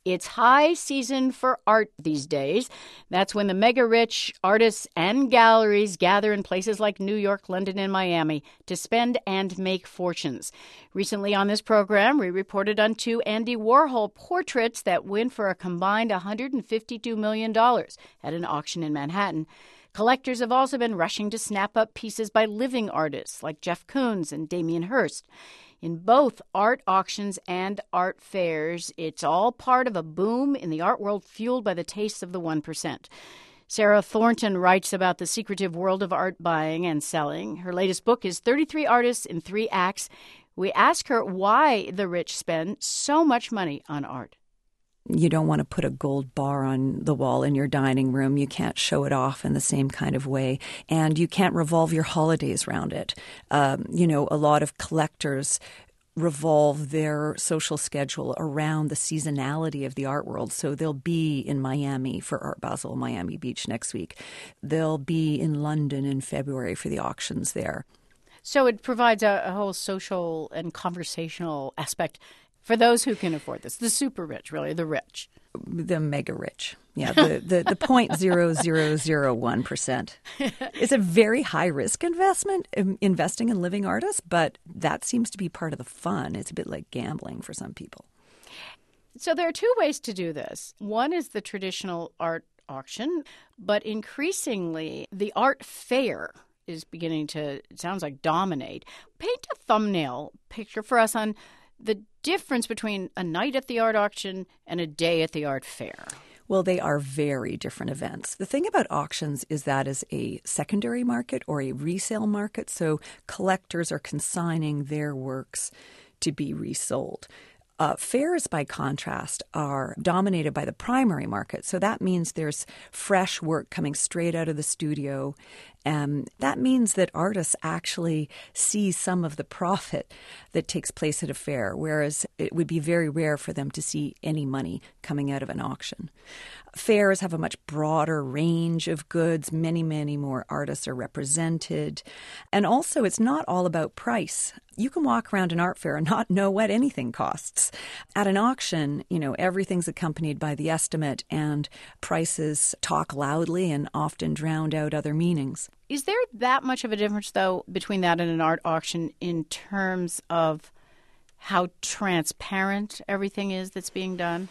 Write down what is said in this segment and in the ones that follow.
It's high season for art these days. That's when the mega-rich artists and galleries gather in places like New York, London, and Miami to spend and make fortunes. Recently on this program, we reported on 2 Andy Warhol portraits that went for a combined $152 million at an auction in Manhattan. Collectors have also been rushing to snap up pieces by living artists like Jeff Koons and Damien Hirst. In both art auctions and art fairs, it's all part of a boom in the art world fueled by the tastes of the 1%. Sarah Thornton writes about the secretive world of art buying and selling. Her latest book is 33 Artists in 3 Acts. We ask her why the rich spend so much money on art. You don't want to put a gold bar on the wall in your dining room. You can't show it off in the same kind of way. And you can't revolve your holidays around it. A lot of collectors revolve their social schedule around the seasonality of the art world. So they'll be in Miami for Art Basel, Miami Beach next week. They'll be in London in February for the auctions there. So it provides a whole social and conversational aspect for those who can afford this, the super rich, really, the rich. The mega rich. Yeah, the 0.0001%. It's a very high-risk investment, investing in living artists, but that seems to be part of the fun. It's a bit like gambling for some people. So there are 2 ways to do this. One is the traditional art auction, but increasingly the art fair is beginning to, it sounds like, dominate. Paint a thumbnail picture for us on the difference between a night at the art auction and a day at the art fair. Well, they are very different events. The thing about auctions is that is a secondary market or a resale market, so collectors are consigning their works to be resold. Fairs, by contrast, are dominated by the primary market. So that means there's fresh work coming straight out of the studio. And that means that artists actually see some of the profit that takes place at a fair, whereas it would be very rare for them to see any money coming out of an auction. Fairs have a much broader range of goods. Many, many more artists are represented. And also, it's not all about price. You can walk around an art fair and not know what anything costs. At an auction, everything's accompanied by the estimate, and prices talk loudly and often drown out other meanings. Is there that much of a difference, though, between that and an art auction in terms of how transparent everything is that's being done?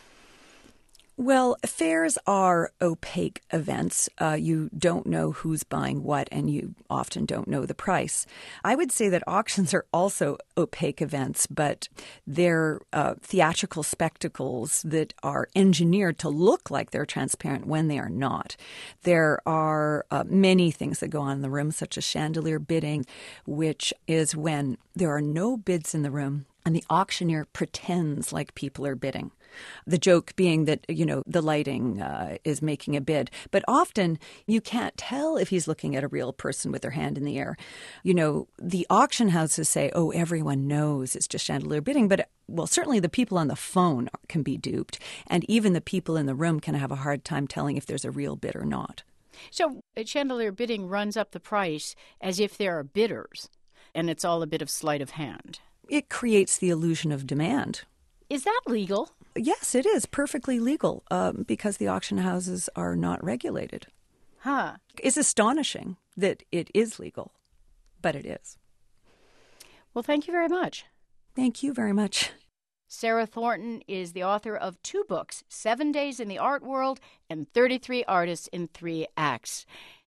Well, fairs are opaque events. You don't know who's buying what, and you often don't know the price. I would say that auctions are also opaque events, but they're theatrical spectacles that are engineered to look like they're transparent when they are not. There are many things that go on in the room, such as chandelier bidding, which is when there are no bids in the room and the auctioneer pretends like people are bidding. The joke being that, the lighting is making a bid. But often you can't tell if he's looking at a real person with their hand in the air. The auction houses say, oh, everyone knows it's just chandelier bidding. But, certainly the people on the phone can be duped. And even the people in the room can have a hard time telling if there's a real bid or not. So chandelier bidding runs up the price as if there are bidders, and it's all a bit of sleight of hand. It creates the illusion of demand. Is that legal? Yes, it is perfectly legal because the auction houses are not regulated. Huh. It's astonishing that it is legal, but it is. Well, thank you very much. Thank you very much. Sarah Thornton is the author of 2 books, 7 Days in the Art World and 33 Artists in 3 Acts.